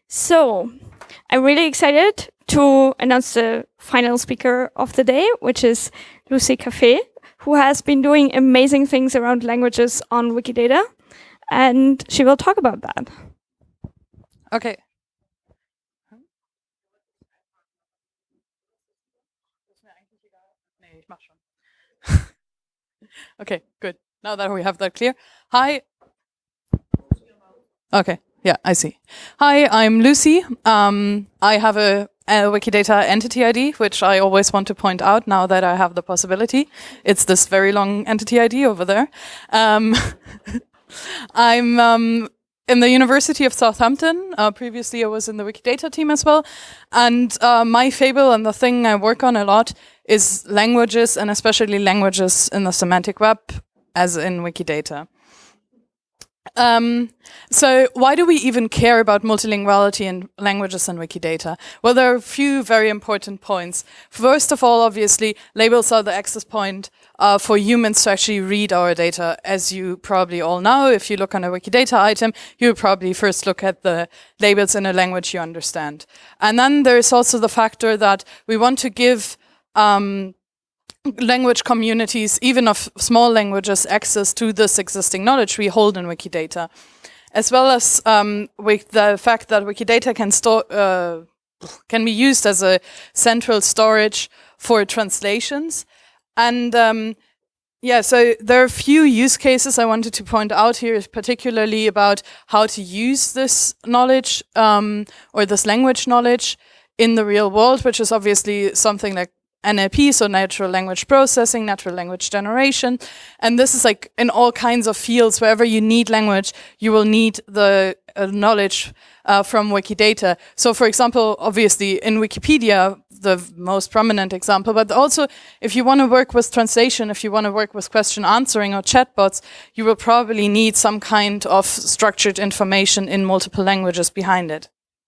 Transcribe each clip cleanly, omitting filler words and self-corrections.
So, I'm really excited to announce the final speaker of the day, which is Lucy Caffé, who has been doing amazing things around languages on Wikidata, and she will talk about that. Okay. Okay, good. Now that we have that clear. Hi. Okay, yeah, I see. Hi, I'm Lucy. I have a Wikidata entity ID, which I always want to point out now that I have the possibility. It's this very long entity ID over there. I'm in the University of Southampton. Previously, I was in the Wikidata team as well. And my fable and the thing I work on a lot is languages, and especially languages in the semantic web, as in Wikidata. So why do we even care about multilinguality in languages and Wikidata? Well, there are a few very important points. First of all, obviously, labels are the access point for humans to actually read our data. As you probably all know, if you look on a Wikidata item, you would probably first look at the labels in a language you understand. And then there's also the factor that we want to give language communities, even of small languages, access to this existing knowledge we hold in Wikidata, as well as with the fact that Wikidata can be used as a central storage for translations. And so there are a few use cases I wanted to point out here, particularly about how to use this knowledge or this language knowledge in the real world, which is obviously something like NLP, so natural language processing, natural language generation. And this is like in all kinds of fields, wherever you need language, you will need the knowledge from Wikidata. So for example, obviously in Wikipedia, the most prominent example, but also if you want to work with translation, if you want to work with question answering or chatbots, you will probably need some kind of structured information in multiple languages behind it.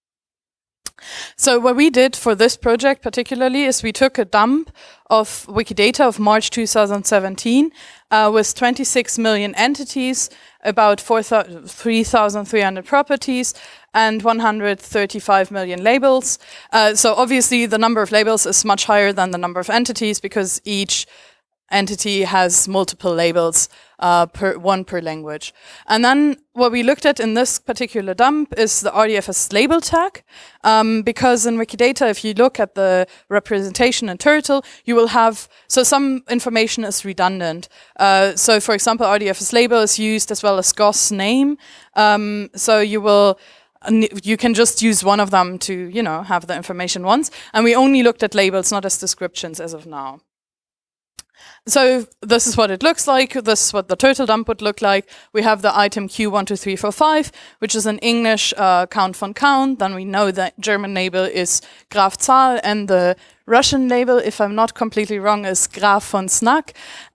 So what we did for this project particularly is we took a dump of Wikidata of March 2017 with 26 million entities, about 3,300 properties, and 135 million labels. So obviously the number of labels is much higher than the number of entities because each entity has multiple labels, one per language. And then what we looked at in this particular dump is the RDFS label tag, because in Wikidata, if you look at the representation in Turtle, you will have, so some information is redundant. So for example, RDFS label is used as well as GOS name. So you can just use one of them to, have the information once. And we only looked at labels, not as descriptions as of now. So this is what it looks like. This is what the Turtle dump would look like. We have the item Q12345, which is in English count von count. Then we know that German label is Graf Zahl, and the Russian label, if I'm not completely wrong, is Graf von Snack.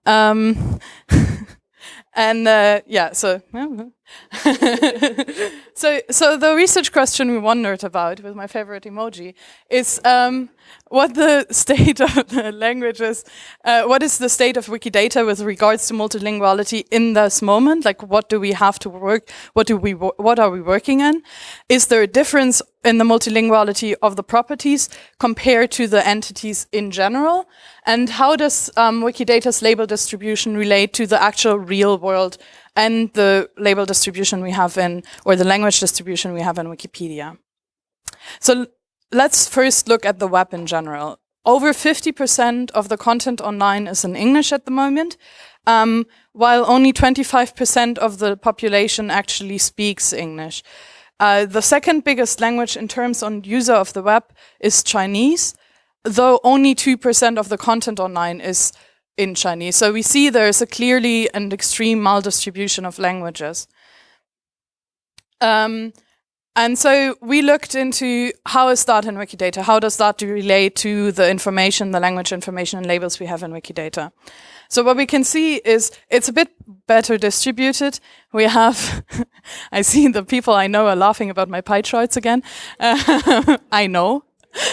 So the research question we wondered about with my favorite emoji is what the state of the languages, what is the state of Wikidata with regards to multilinguality in this moment? Like, what do we have to work? What are we working in? Is there a difference in the multilinguality of the properties compared to the entities in general? And how does Wikidata's label distribution relate to the actual real world and the label distribution we have or the language distribution we have in Wikipedia? So let's first look at the web in general. Over 50% of the content online is in English at the moment, while only 25% of the population actually speaks English. The second biggest language in terms on user of the web is Chinese, though only 2% of the content online is in Chinese. So we see there's a clearly and extreme maldistribution of languages. And so we looked into how is that in Wikidata? How does that relate to the information, the language information and labels we have in Wikidata? So what we can see is it's a bit better distributed. We have, I see the people I know are laughing about my pie charts again. I know.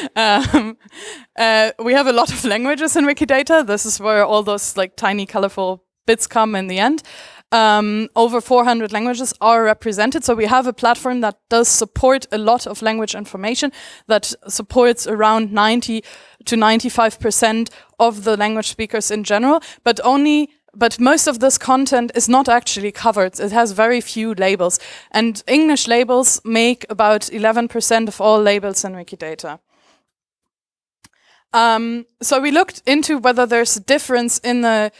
We have a lot of languages in Wikidata. This is where all those like tiny colorful bits come in the end. over 400 languages are represented. So we have a platform that does support a lot of language information, that supports around 90 to 95% of the language speakers in general, but most of this content is not actually covered. It has very few labels, and English labels make about 11% of all labels in Wikidata. So we looked into whether there's a difference in the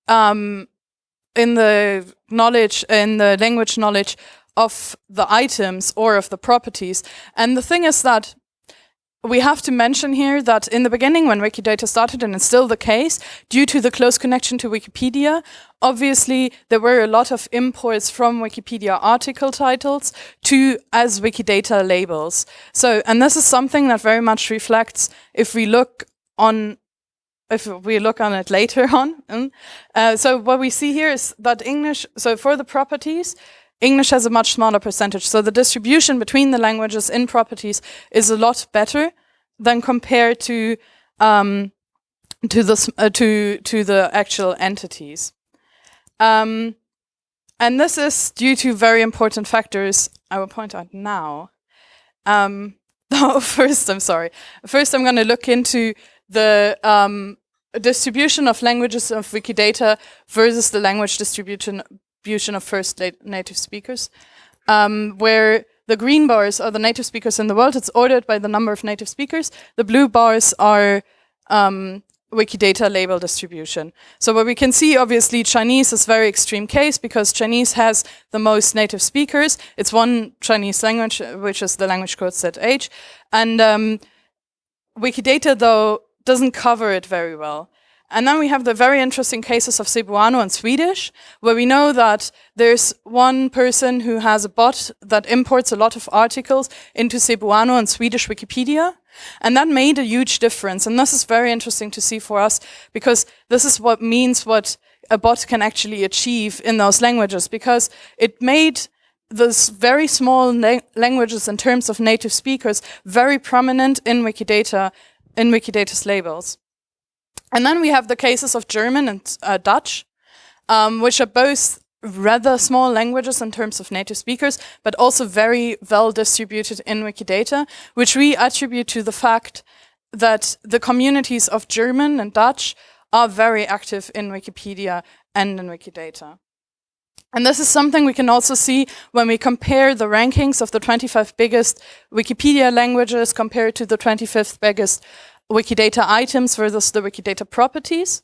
knowledge, in the language knowledge of the items or of the properties. And the thing is that we have to mention here that in the beginning, when Wikidata started, and it's still the case, due to the close connection to Wikipedia, obviously there were a lot of imports from Wikipedia article titles as Wikidata labels. So, and this is something that very much reflects if we look on it later on. So what we see here is that English, so for the properties, English has a much smaller percentage. So the distribution between the languages in properties is a lot better than compared to the actual entities. And this is due to very important factors I will point out now. First, I'm going to look into the distribution of languages of Wikidata versus the language distribution of first native speakers, where the green bars are the native speakers in the world. It's ordered by the number of native speakers. The blue bars are Wikidata label distribution. So what we can see, obviously, Chinese is a very extreme case because Chinese has the most native speakers. It's one Chinese language, which is the language code ZH. And Wikidata, though, doesn't cover it very well. And then we have the very interesting cases of Cebuano and Swedish, where we know that there's one person who has a bot that imports a lot of articles into Cebuano and Swedish Wikipedia. And that made a huge difference. And this is very interesting to see for us, because this is what means what a bot can actually achieve in those languages, because it made those very small languages in terms of native speakers very prominent in Wikidata, in Wikidata's labels. And then we have the cases of German and Dutch, which are both rather small languages in terms of native speakers, but also very well distributed in Wikidata, which we attribute to the fact that the communities of German and Dutch are very active in Wikipedia and in Wikidata. And this is something we can also see when we compare the rankings of the 25 biggest Wikipedia languages compared to the 25th biggest Wikidata items versus the Wikidata properties.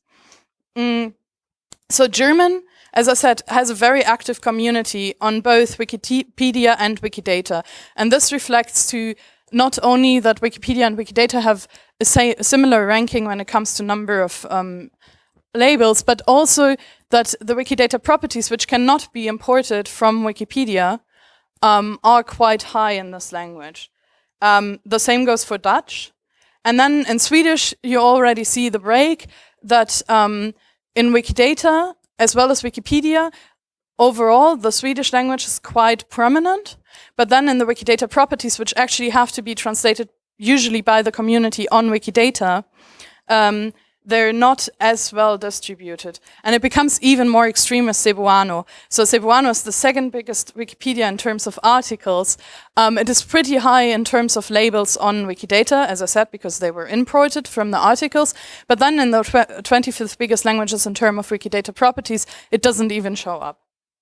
So German, as I said, has a very active community on both Wikipedia and Wikidata. And this reflects to not only that Wikipedia and Wikidata have a similar ranking when it comes to number of labels, but also that the Wikidata properties, which cannot be imported from Wikipedia, are quite high in this language. The same goes for Dutch. And then in Swedish, you already see the break that in Wikidata, as well as Wikipedia, overall, the Swedish language is quite prominent. But then in the Wikidata properties, which actually have to be translated usually by the community on Wikidata, they're not as well distributed. And it becomes even more extreme with Cebuano. So Cebuano is the second biggest Wikipedia in terms of articles. It is pretty high in terms of labels on Wikidata, as I said, because they were imported from the articles. But then in the 25th biggest languages in terms of Wikidata properties, it doesn't even show up.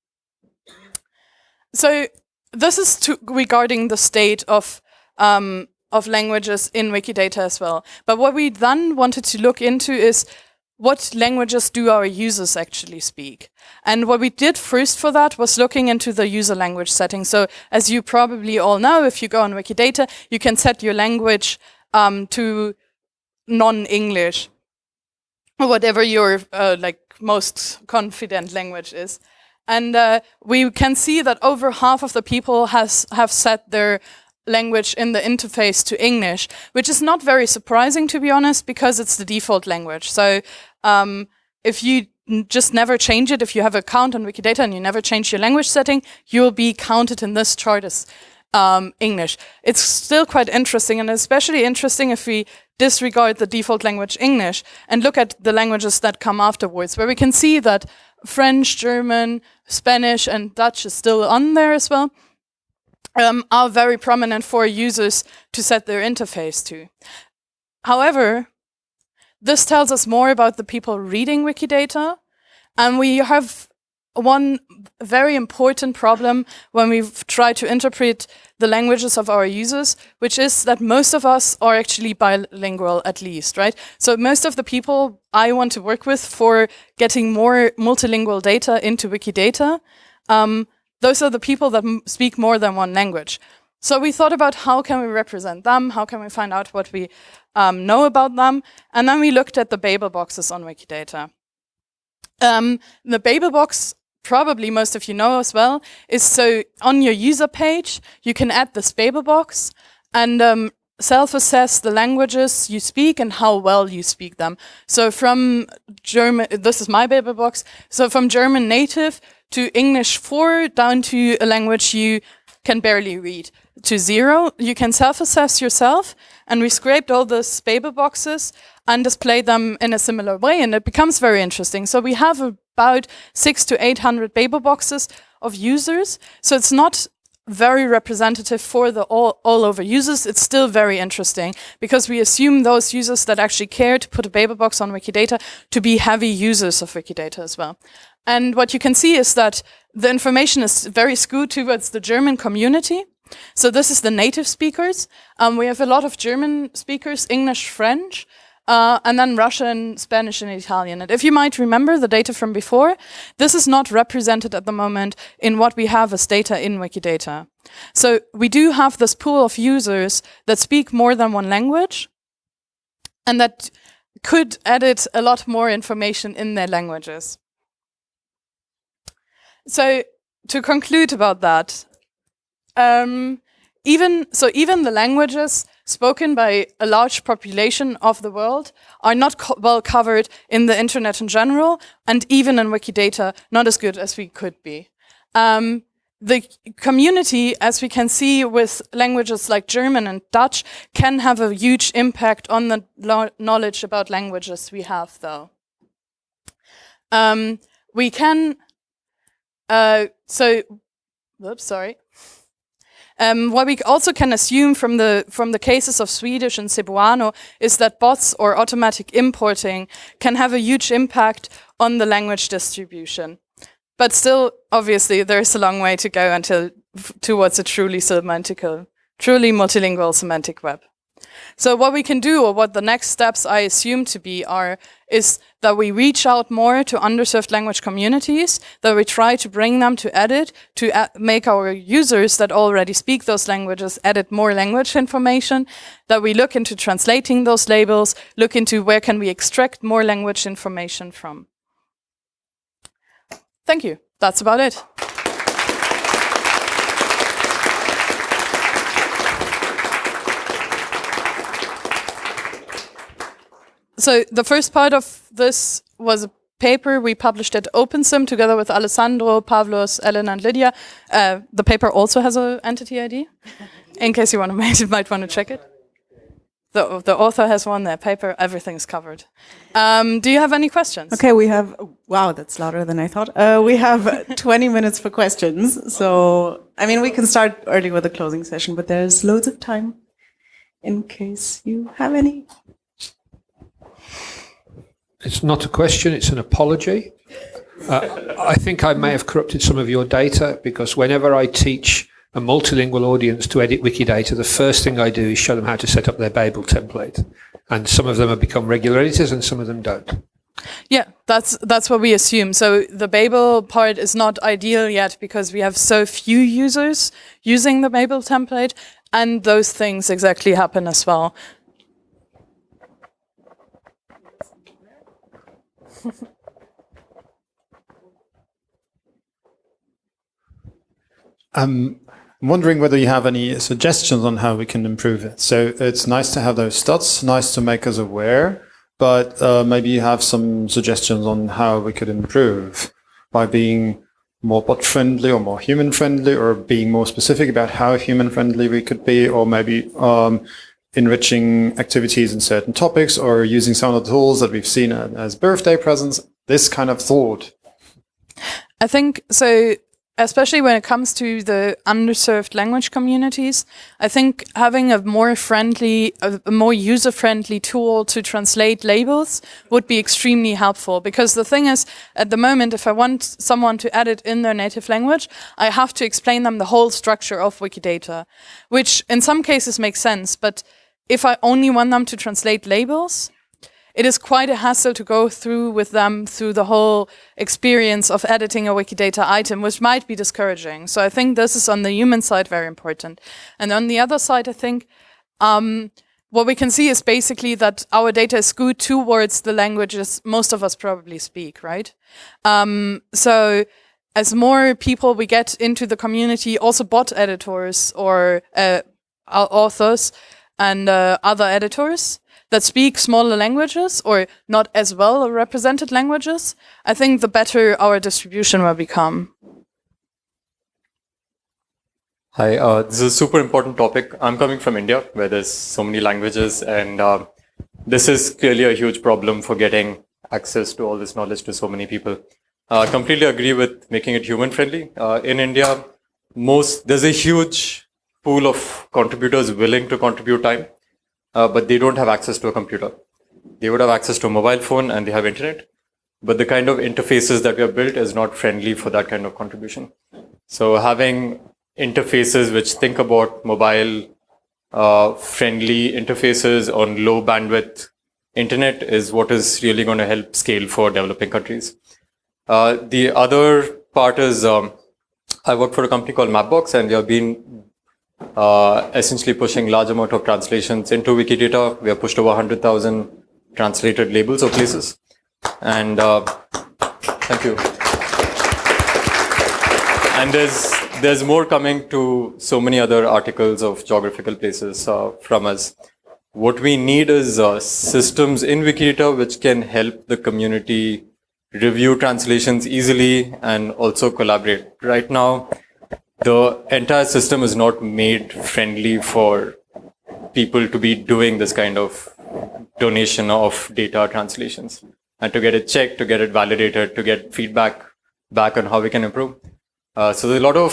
So this is regarding the state of languages in Wikidata as well. But what we then wanted to look into is what languages do our users actually speak? And what we did first for that was looking into the user language setting. So as you probably all know, if you go on Wikidata, you can set your language to non-English, or whatever your most confident language is. And we can see that over half of the people have set their language in the interface to English, which is not very surprising, to be honest, because it's the default language. So if you just never change it, if you have an account on Wikidata and you never change your language setting, you'll be counted in this chart as English. It's still quite interesting, and especially interesting if we disregard the default language English and look at the languages that come afterwards, where we can see that French, German, Spanish, and Dutch is still on there as well, are very prominent for users to set their interface to. However, this tells us more about the people reading Wikidata, and we have one very important problem when we try to interpret the languages of our users, which is that most of us are actually bilingual at least, right? So most of the people I want to work with for getting more multilingual data into Wikidata, those are the people that speak more than one language. So we thought about how can we represent them, how can we find out what we know about them, and then we looked at the Babel boxes on Wikidata. The Babel box, probably most of you know as well, is so on your user page, you can add this Babel box and self-assess the languages you speak and how well you speak them. So from German, this is my Babel box, so from German native to English 4 down to a language you can barely read to 0, you can self-assess yourself, and we scraped all those Babel boxes and displayed them in a similar way, and it becomes very interesting. So we have about 600 to 800 Babel boxes of users, so it's not very representative for the all over users. It's still very interesting because we assume those users that actually care to put a Babel box on Wikidata to be heavy users of Wikidata as well. And what you can see is that the information is very skewed towards the German community. So this is the native speakers. We have a lot of German speakers, English, French, and then Russian, Spanish, and Italian. And if you might remember the data from before, this is not represented at the moment in what we have as data in Wikidata. So we do have this pool of users that speak more than one language, and that could edit a lot more information in their languages. So to conclude about that, even the languages spoken by a large population of the world are not well covered in the internet in general, and even in Wikidata, not as good as we could be. The community, as we can see with languages like German and Dutch, can have a huge impact on the knowledge about languages we have, though. We can... what we also can assume from the cases of Swedish and Cebuano is that bots or automatic importing can have a huge impact on the language distribution. But still, obviously, there's a long way to go towards a truly multilingual semantic web. So what we can do, or what the next steps I assume to be is that we reach out more to underserved language communities, that we try to bring them to edit, to make our users that already speak those languages edit more language information, that we look into translating those labels, look into where can we extract more language information from. Thank you. That's about it. So the first part of this was a paper we published at OpenSim together with Alessandro, Pavlos, Ellen, and Lydia. The paper also has an entity ID, in case you might want to check it. The author has one, their paper, everything's covered. Do you have any questions? Okay, we have, wow, that's louder than I thought. We have 20 minutes for questions. So, I mean, we can start early with the closing session, but there's loads of time in case you have any. It's not a question, it's an apology. I think I may have corrupted some of your data because whenever I teach a multilingual audience to edit Wikidata, the first thing I do is show them how to set up their Babel template. And some of them have become regular editors and some of them don't. Yeah, that's what we assume. So the Babel part is not ideal yet because we have so few users using the Babel template, and those things exactly happen as well. I'm wondering whether you have any suggestions on how we can improve it. So it's nice to have those stats, nice to make us aware, but maybe you have some suggestions on how we could improve by being more bot-friendly or more human-friendly, or being more specific about how human-friendly we could be, or maybe enriching activities in certain topics, or using some of the tools that we've seen as birthday presents, this kind of thought. I think so. Especially when it comes to the underserved language communities, I think having a more user-friendly tool to translate labels would be extremely helpful. Because the thing is, at the moment, if I want someone to edit in their native language, I have to explain them the whole structure of Wikidata, which in some cases makes sense. But if I only want them to translate labels, it is quite a hassle to go through with them through the whole experience of editing a Wikidata item, which might be discouraging. So I think this is on the human side very important. And on the other side, I think what we can see is basically that our data is skewed towards the languages most of us probably speak, right? So as more people we get into the community, also bot editors or authors and other editors, that speak smaller languages or not as well represented languages, I think the better our distribution will become. Hi, this is a super important topic. I'm coming from India, where there's so many languages, and this is clearly a huge problem for getting access to all this knowledge to so many people. I completely agree with making it human-friendly. In India, there's a huge pool of contributors willing to contribute time. But they don't have access to a computer. They would have access to a mobile phone and they have internet, but the kind of interfaces that we have built is not friendly for that kind of contribution. So having interfaces which think about mobile friendly interfaces on low bandwidth internet is what is really going to help scale for developing countries. The other part is I work for a company called Mapbox, and we have been essentially pushing large amount of translations into Wikidata. We have pushed over 100,000 translated labels of places. And thank you. And there's more coming to so many other articles of geographical places from us. What we need is systems in Wikidata which can help the community review translations easily and also collaborate. Right now, the entire system is not made friendly for people to be doing this kind of donation of data translations and to get it checked, to get it validated, to get feedback back on how we can improve. So there's a lot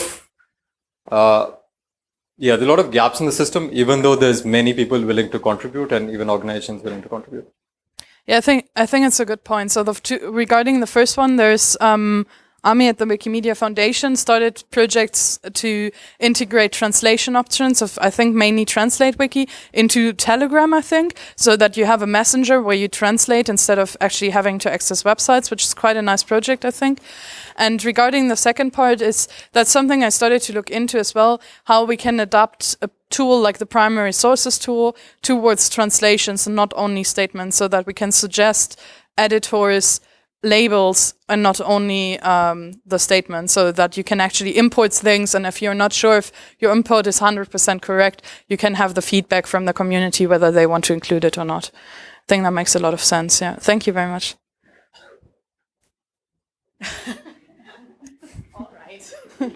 of gaps in the system, even though there's many people willing to contribute and even organizations willing to contribute. Yeah, I think it's a good point. So regarding the first one, there's Ami at the Wikimedia Foundation started projects to integrate translation options of, I think, mainly Translate Wiki into Telegram, I think, so that you have a messenger where you translate instead of actually having to access websites, which is quite a nice project, I think. And regarding the second part, that's something I started to look into as well, how we can adapt a tool like the primary sources tool towards translations and not only statements, so that we can suggest editors labels and not only the statement, so that you can actually import things, and if you're not sure if your import is 100% correct, you can have the feedback from the community whether they want to include it or not. I think that makes a lot of sense. Yeah, thank you very much. All right.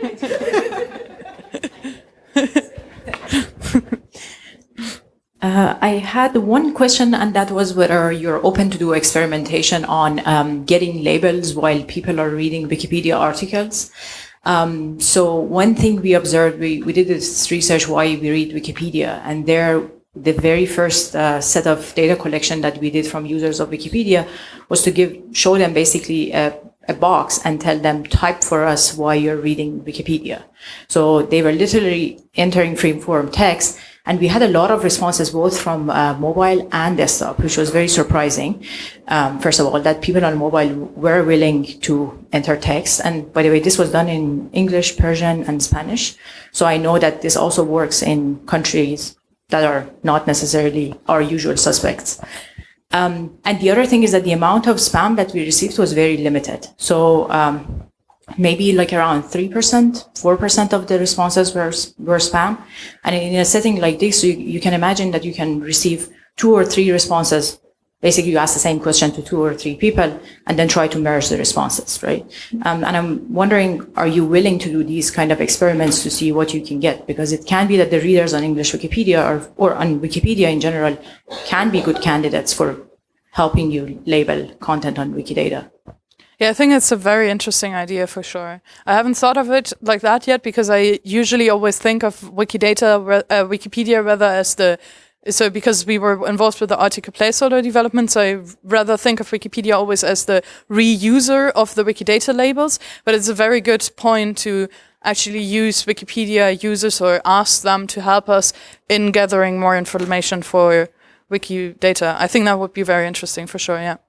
I had one question, and that was whether you're open to do experimentation on getting labels while people are reading Wikipedia articles. So one thing we observed, we did this research why we read Wikipedia, and the very first set of data collection that we did from users of Wikipedia was to show them basically a box and tell them, type for us why you're reading Wikipedia. So they were literally entering free-form text. And we had a lot of responses both from mobile and desktop, which was very surprising. First of all, that people on mobile were willing to enter text. And by the way, this was done in English, Persian, and Spanish. So I know that this also works in countries that are not necessarily our usual suspects. And the other thing is that the amount of spam that we received was very limited. So maybe like around 3%, 4% of the responses were spam. And in a setting like this, you can imagine that you can receive 2 or 3 responses. Basically, you ask the same question to 2 or 3 people and then try to merge the responses, right? And I'm wondering, are you willing to do these kind of experiments to see what you can get? Because it can be that the readers on English Wikipedia or on Wikipedia in general can be good candidates for helping you label content on Wikidata. Yeah, I think it's a very interesting idea for sure. I haven't thought of it like that yet because I usually always think of Wikipedia rather as because we were involved with the article placeholder development, so I rather think of Wikipedia always as the reuser of the Wikidata labels. But it's a very good point to actually use Wikipedia users or ask them to help us in gathering more information for Wikidata. I think that would be very interesting for sure, yeah.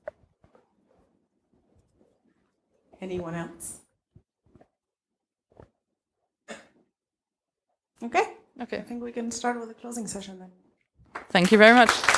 Anyone else? Okay. Okay. I think we can start with the closing session then. Thank you very much.